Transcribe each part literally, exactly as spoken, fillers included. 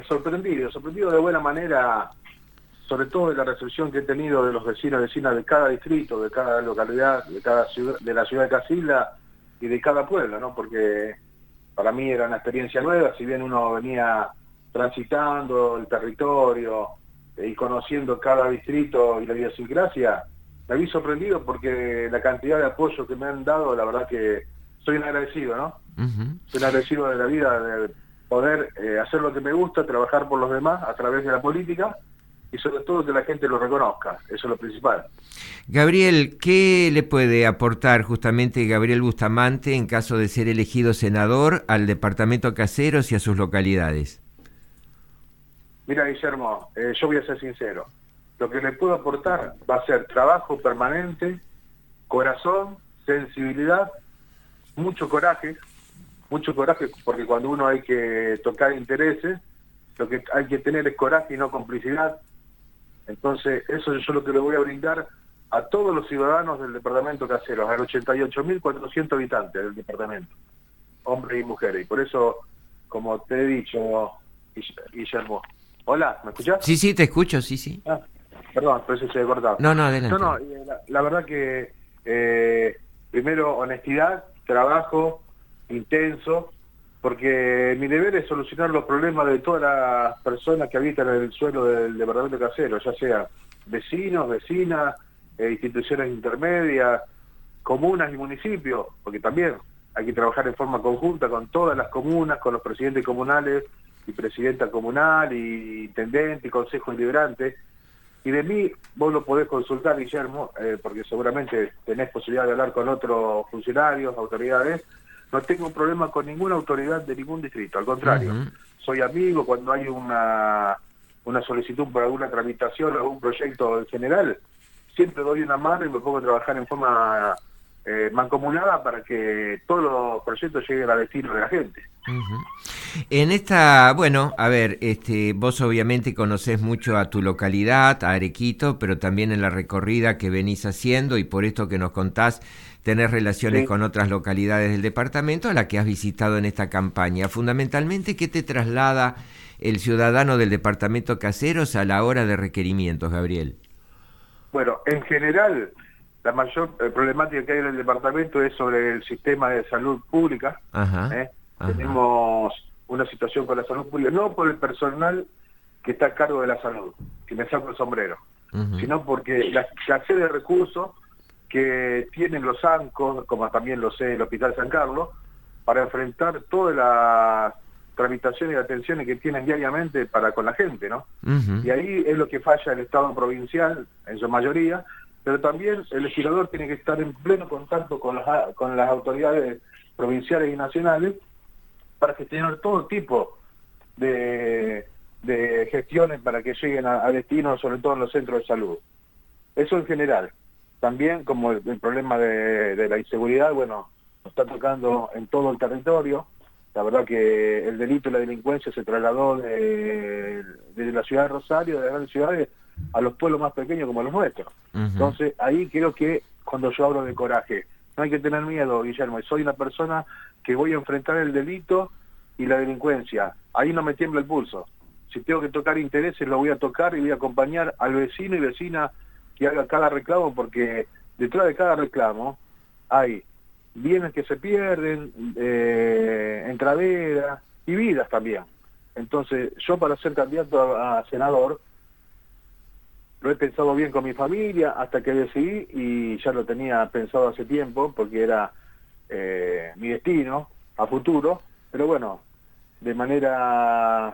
Sorprendido, sorprendido de buena manera, sobre todo de la recepción que he tenido de los vecinos y vecinas de cada distrito, de cada localidad, de cada ciudad, de la ciudad de Casilda y de cada pueblo, ¿no? Porque para mí era una experiencia nueva, si bien uno venía transitando el territorio eh, y conociendo cada distrito y la idiosincrasia, me vi sorprendido porque la cantidad de apoyo que me han dado, la verdad que soy un agradecido, ¿no? Ujú. Soy un agradecido de la vida, de poder eh, hacer lo que me gusta, trabajar por los demás a través de la política y sobre todo que la gente lo reconozca, eso es lo principal. Gabriel, ¿qué le puede aportar justamente Gabriel Bustamante en caso de ser elegido senador al departamento Caseros y a sus localidades? Mira, Guillermo, eh, yo voy a ser sincero, lo que le puedo aportar va a ser trabajo permanente, corazón, sensibilidad, mucho coraje, mucho coraje, porque cuando uno hay que tocar intereses, lo que hay que tener es coraje y no complicidad. Entonces, eso yo lo que le voy a brindar a todos los ciudadanos del departamento Caseros, a los ochenta y ocho mil cuatrocientos habitantes del departamento, hombres y mujeres. Y por eso, como te he dicho, Guillermo, hola, ¿me escuchás? Sí, sí, te escucho, sí, sí. Ah, perdón, por eso se he cortado. No, no, No, adelante. no, eh, la, la verdad que eh, primero honestidad, trabajo intenso, porque mi deber es solucionar los problemas de todas las personas que habitan en el suelo del departamento Casero, ya sea vecinos, vecinas, eh, instituciones intermedias, comunas y municipios, porque también hay que trabajar en forma conjunta con todas las comunas, con los presidentes comunales y presidenta comunal y intendente y consejo deliberante. Y de mí vos lo podés consultar, Guillermo, eh, porque seguramente tenés posibilidad de hablar con otros funcionarios, autoridades. No tengo un problema con ninguna autoridad de ningún distrito, al contrario. Ujú. Soy amigo cuando hay una, una solicitud por alguna tramitación o algún proyecto en general. Siempre doy una mano y me pongo a trabajar en forma eh, mancomunada para que todos los proyectos lleguen a destino de la gente. Ujú. En esta, bueno, a ver, este, vos obviamente conocés mucho a tu localidad, a Arequito, pero también en la recorrida que venís haciendo y por esto que nos contás, tenés relaciones Sí. con otras localidades del departamento a la que has visitado en esta campaña. Fundamentalmente, ¿qué te traslada el ciudadano del departamento Caseros a la hora de requerimientos, Gabriel? Bueno, en general, la mayor eh, problemática que hay en el departamento es sobre el sistema de salud pública. Ajá, ¿eh? ajá. Tenemos una situación con la salud pública, no por el personal que está a cargo de la salud, que me saco el sombrero, Ujú. sino porque la escasez de recursos que tienen los ANCOS, como también lo sé el Hospital San Carlos, para enfrentar todas las tramitaciones y atenciones que tienen diariamente para con la gente, ¿no? Ujú. Y ahí es lo que falla el Estado provincial, en su mayoría, pero también el legislador tiene que estar en pleno contacto con las, con las autoridades provinciales y nacionales para gestionar todo tipo de, de gestiones para que lleguen a, a destino, sobre todo en los centros de salud. Eso en general. También como el, el problema de, de la inseguridad, bueno, nos está tocando en todo el territorio. La verdad que el delito y la delincuencia se trasladó de, de la ciudad de Rosario, de las grandes ciudades, a los pueblos más pequeños como los nuestros. Ujú. Entonces, ahí creo que cuando yo hablo de coraje, no hay que tener miedo, Guillermo. Soy una persona que voy a enfrentar el delito y la delincuencia. Ahí no me tiembla el pulso. Si tengo que tocar intereses, lo voy a tocar y voy a acompañar al vecino y vecina que haga cada reclamo, porque detrás de cada reclamo hay bienes que se pierden, eh, entraderas y vidas también. Entonces, yo para ser candidato a, a senador, lo he pensado bien con mi familia hasta que decidí, y ya lo tenía pensado hace tiempo, porque era eh, mi destino a futuro, pero bueno, de manera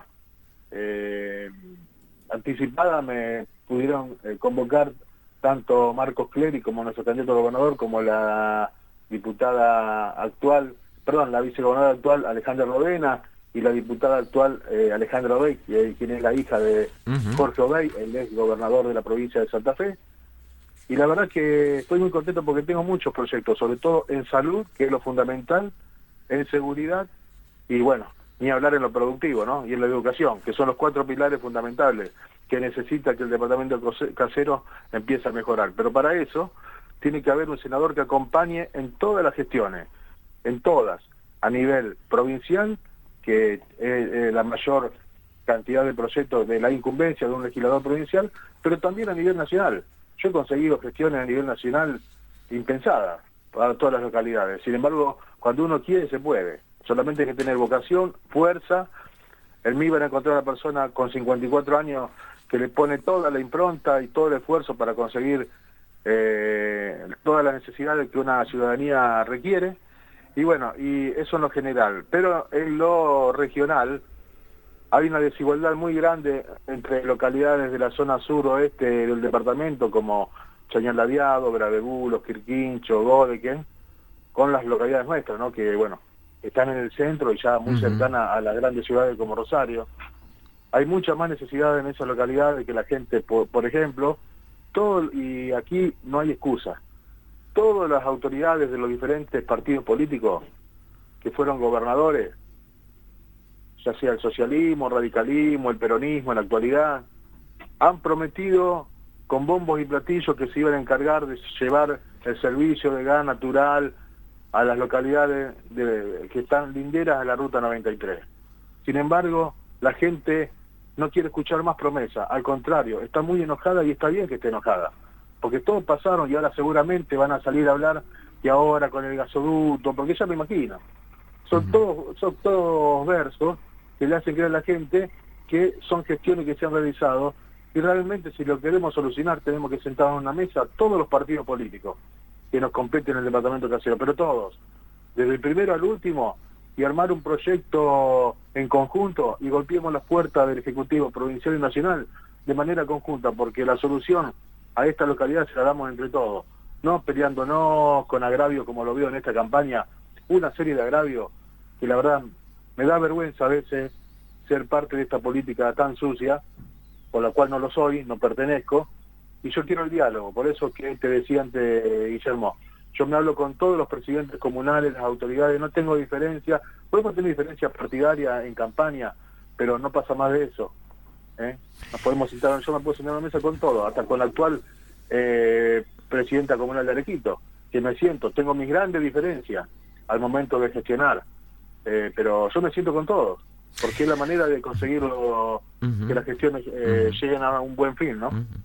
eh, anticipada me pudieron eh, convocar tanto Marcos Clery como nuestro candidato a gobernador, como la diputada actual, perdón, la vicegobernadora actual Alejandra Rodena, y la diputada actual eh, Alejandra Obey, quien es la hija de Ujú. Jorge Obey, el ex gobernador de la provincia de Santa Fe. Y la verdad que estoy muy contento porque tengo muchos proyectos, sobre todo en salud, que es lo fundamental, en seguridad, y bueno, ni hablar en lo productivo, ¿no? Y en la educación, que son los cuatro pilares fundamentales que necesita que el departamento Casero empiece a mejorar. Pero para eso tiene que haber un senador que acompañe en todas las gestiones, en todas, a nivel provincial, que es eh, la mayor cantidad de proyectos de la incumbencia de un legislador provincial, pero también a nivel nacional. Yo he conseguido gestiones a nivel nacional impensadas para todas las localidades. Sin embargo, cuando uno quiere, se puede. Solamente hay que tener vocación, fuerza. En mí van a encontrar una persona con cincuenta y cuatro años que le pone toda la impronta y todo el esfuerzo para conseguir eh, todas las necesidades que una ciudadanía requiere. Y bueno, y eso en lo general. Pero en lo regional hay una desigualdad muy grande entre localidades de la zona sur-oeste del departamento, como Chañar Ladeado, Bravegú, Los Quirquinchos, Godeken, con las localidades nuestras, ¿no? Que, bueno, están en el centro y ya muy uh-huh. cercanas a las grandes ciudades como Rosario. Hay mucha más necesidad en esas localidades que la gente, por, por ejemplo, todo, y aquí no hay excusa, todas las autoridades de los diferentes partidos políticos que fueron gobernadores, ya sea el socialismo, el radicalismo, el peronismo en la actualidad, han prometido con bombos y platillos que se iban a encargar de llevar el servicio de gas natural a las localidades de, que están linderas a la ruta noventa y tres. Sin embargo, la gente no quiere escuchar más promesas, al contrario, está muy enojada y está bien que esté enojada, porque todos pasaron y ahora seguramente van a salir a hablar y ahora con el gasoducto, porque ya me imagino. Son uh-huh. todos, son todos versos que le hacen creer a la gente que son gestiones que se han realizado, y realmente si lo queremos solucionar tenemos que sentarnos en una mesa todos los partidos políticos que nos competen en el departamento casero, pero todos, desde el primero al último, y armar un proyecto en conjunto y golpeemos las puertas del Ejecutivo provincial y nacional de manera conjunta, porque la solución a esta localidad se la damos entre todos, no peleándonos con agravios como lo veo en esta campaña, una serie de agravios que la verdad me da vergüenza a veces ser parte de esta política tan sucia, por la cual no lo soy, no pertenezco, y yo quiero el diálogo. Por eso que te decía antes, Guillermo, yo me hablo con todos los presidentes comunales, las autoridades, no tengo diferencia, podemos tener diferencias partidarias en campaña, pero no pasa más de eso. ¿eh? Nos podemos sentar, yo me puedo sentar en una mesa con todo, hasta con la actual eh, presidenta comunal de Arequito, que me siento, tengo mis grandes diferencias al momento de gestionar, eh, pero yo me siento con todos, porque es la manera de conseguirlo, uh-huh. que las gestiones eh, uh-huh. lleguen a un buen fin, ¿no? Uh-huh.